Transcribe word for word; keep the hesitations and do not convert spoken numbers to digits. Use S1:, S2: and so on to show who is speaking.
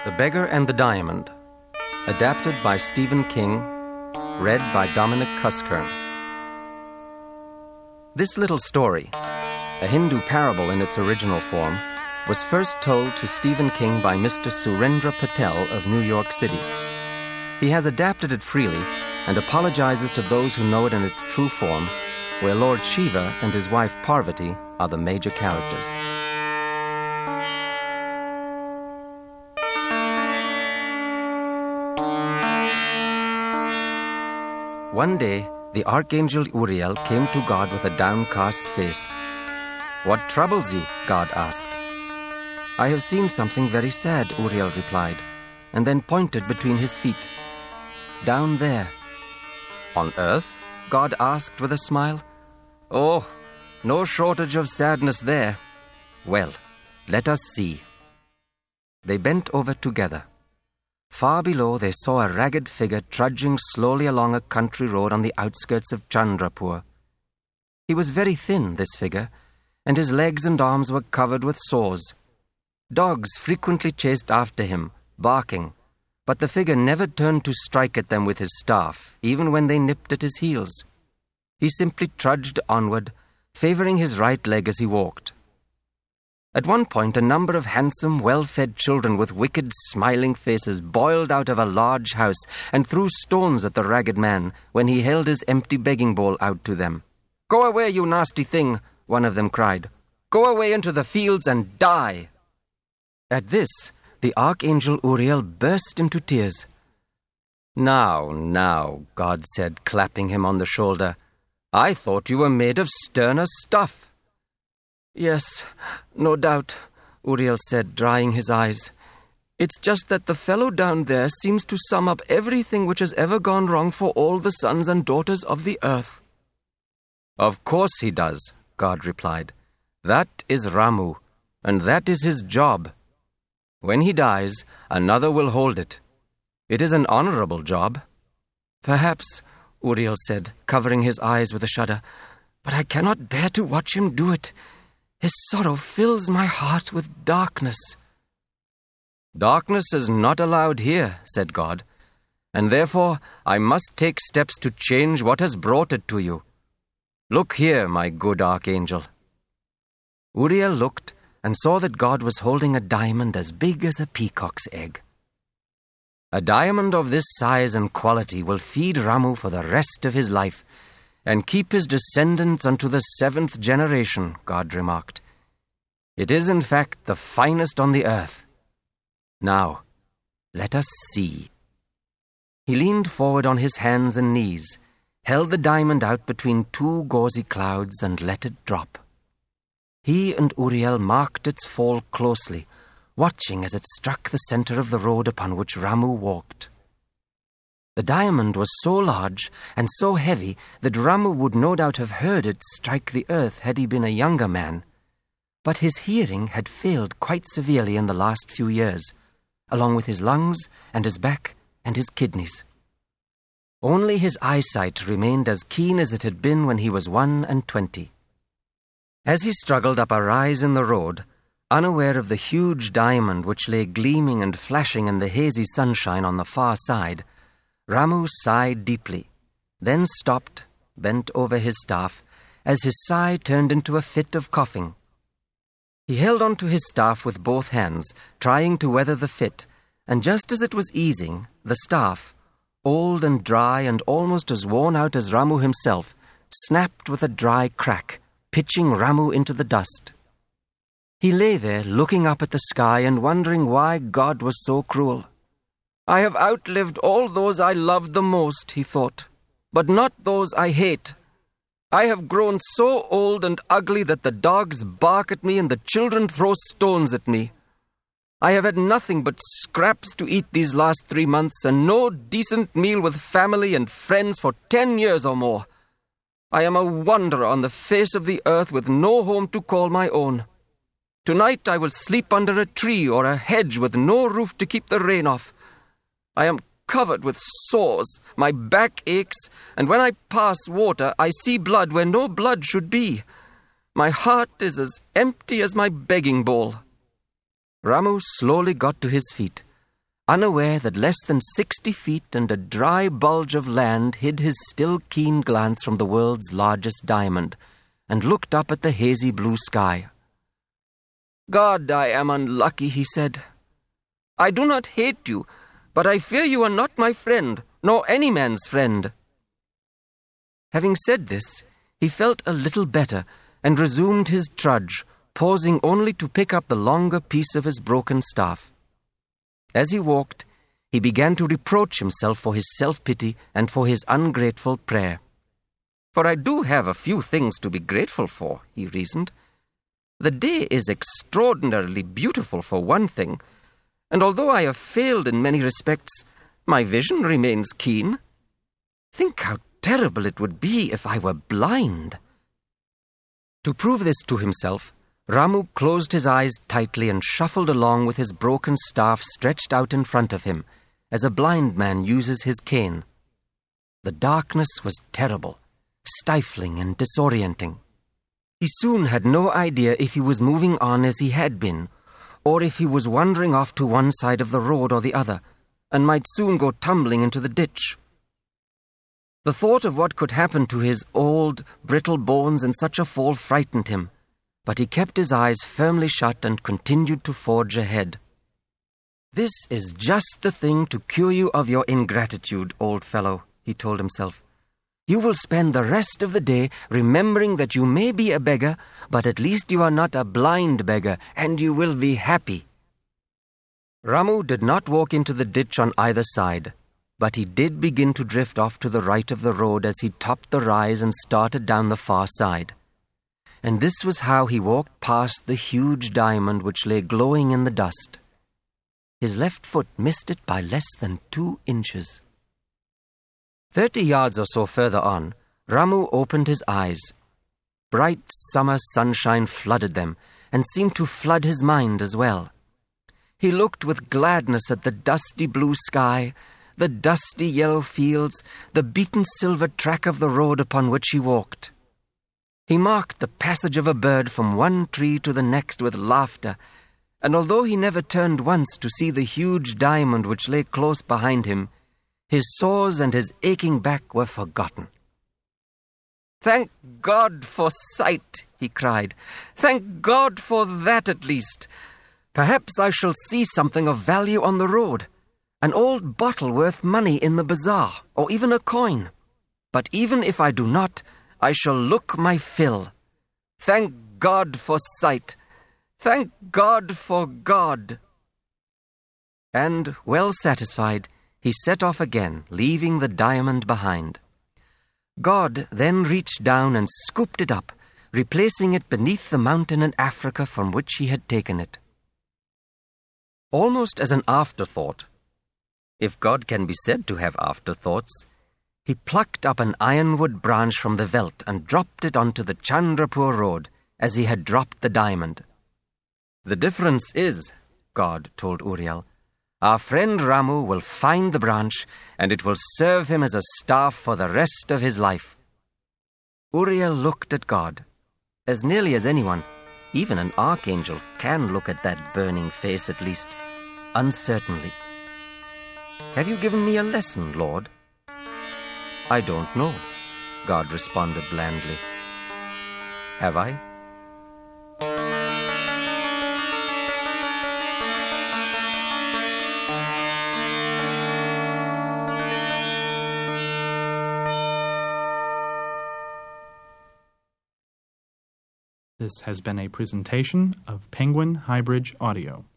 S1: The Beggar and the Diamond, adapted by Stephen King, read by Dominic Cuskern. This little story, a Hindu parable in its original form, was first told to Stephen King by Mister Surendra Patel of New York City. He has adapted it freely and apologizes to those who know it in its true form, where Lord Shiva and his wife Parvati are the major characters. One day, the Archangel Uriel came to God with a downcast face. "What troubles you?" God asked. "I have seen something very sad," Uriel replied, and then pointed between his feet. "Down there." "On earth?" God asked with a smile. "Oh, no shortage of sadness there." "Well, let us see." They bent over together. Far below, they saw a ragged figure trudging slowly along a country road on the outskirts of Chandrapur. He was very thin, this figure, and his legs and arms were covered with sores. Dogs frequently chased after him, barking, but the figure never turned to strike at them with his staff, even when they nipped at his heels. He simply trudged onward, favoring his right leg as he walked. At one point, a number of handsome, well-fed children with wicked, smiling faces boiled out of a large house and threw stones at the ragged man when he held his empty begging bowl out to them. "Go away, you nasty thing," one of them cried. "Go away into the fields and die." At this, the Archangel Uriel burst into tears. "Now, now," God said, clapping him on the shoulder, "I thought you were made of sterner stuff." "Yes, no doubt," Uriel said, drying his eyes. "It's just that the fellow down there seems to sum up everything which has ever gone wrong for all the sons and daughters of the earth." "Of course he does," God replied. "That is Ramu, and that is his job. When he dies, another will hold it. It is an honorable job." "Perhaps," Uriel said, covering his eyes with a shudder, "but I cannot bear to watch him do it. His sorrow fills my heart with darkness." "Darkness is not allowed here," said God, "and therefore I must take steps to change what has brought it to you. Look here, my good archangel." Uriel looked and saw that God was holding a diamond as big as a peacock's egg. "A diamond of this size and quality will feed Ramu for the rest of his life, and keep his descendants unto the seventh generation," God remarked. "It is, in fact, the finest on the earth. Now, let us see." He leaned forward on his hands and knees, held the diamond out between two gauzy clouds, and let it drop. He and Uriel marked its fall closely, watching as it struck the center of the road upon which Ramu walked. The diamond was so large and so heavy that Ramu would no doubt have heard it strike the earth had he been a younger man. But his hearing had failed quite severely in the last few years, along with his lungs and his back and his kidneys. Only his eyesight remained as keen as it had been when he was one and twenty. As he struggled up a rise in the road, unaware of the huge diamond which lay gleaming and flashing in the hazy sunshine on the far side, Ramu sighed deeply, then stopped, bent over his staff, as his sigh turned into a fit of coughing. He held on to his staff with both hands, trying to weather the fit, and just as it was easing, the staff, old and dry and almost as worn out as Ramu himself, snapped with a dry crack, pitching Ramu into the dust. He lay there, looking up at the sky and wondering why God was so cruel. "I have outlived all those I loved the most," he thought, "but not those I hate. I have grown so old and ugly that the dogs bark at me and the children throw stones at me. I have had nothing but scraps to eat these last three months and no decent meal with family and friends for ten years or more. I am a wanderer on the face of the earth with no home to call my own. Tonight I will sleep under a tree or a hedge with no roof to keep the rain off. I am covered with sores, my back aches, and when I pass water, I see blood where no blood should be. My heart is as empty as my begging bowl." Ramu slowly got to his feet, unaware that less than sixty feet and a dry bulge of land hid his still keen glance from the world's largest diamond, and looked up at the hazy blue sky. "God, I am unlucky," he said. "I do not hate you, but I fear you are not my friend, nor any man's friend." Having said this, he felt a little better, and resumed his trudge, pausing only to pick up the longer piece of his broken staff. As he walked, he began to reproach himself for his self-pity and for his ungrateful prayer. "For I do have a few things to be grateful for," he reasoned. "The day is extraordinarily beautiful for one thing, and although I have failed in many respects, my vision remains keen. Think how terrible it would be if I were blind." To prove this to himself, Ramu closed his eyes tightly and shuffled along with his broken staff stretched out in front of him, as a blind man uses his cane. The darkness was terrible, stifling and disorienting. He soon had no idea if he was moving on as he had been, or if he was wandering off to one side of the road or the other, and might soon go tumbling into the ditch. The thought of what could happen to his old, brittle bones in such a fall frightened him, but he kept his eyes firmly shut and continued to forge ahead. "This is just the thing to cure you of your ingratitude, old fellow," he told himself. "You will spend the rest of the day remembering that you may be a beggar, but at least you are not a blind beggar, and you will be happy." Ramu did not walk into the ditch on either side, but he did begin to drift off to the right of the road as he topped the rise and started down the far side. And this was how he walked past the huge diamond which lay glowing in the dust. His left foot missed it by less than two inches. Thirty yards or so further on, Ramu opened his eyes. Bright summer sunshine flooded them, and seemed to flood his mind as well. He looked with gladness at the dusty blue sky, the dusty yellow fields, the beaten silver track of the road upon which he walked. He marked the passage of a bird from one tree to the next with laughter, and although he never turned once to see the huge diamond which lay close behind him, his sores and his aching back were forgotten. "Thank God for sight," he cried. "Thank God for that at least. Perhaps I shall see something of value on the road, an old bottle worth money in the bazaar, or even a coin. But even if I do not, I shall look my fill. Thank God for sight. Thank God for God." And, well satisfied, he set off again, leaving the diamond behind. God then reached down and scooped it up, replacing it beneath the mountain in Africa from which he had taken it. Almost as an afterthought, if God can be said to have afterthoughts, he plucked up an ironwood branch from the veldt and dropped it onto the Chandrapur road, as he had dropped the diamond. "The difference is," God told Uriel, "our friend Ramu will find the branch, and it will serve him as a staff for the rest of his life." Uriel looked at God, as nearly as anyone, even an archangel, can look at that burning face at least, uncertainly. "Have you given me a lesson, Lord?" "I don't know," God responded blandly. "Have I?"
S2: This has been a presentation of Penguin Highbridge Audio.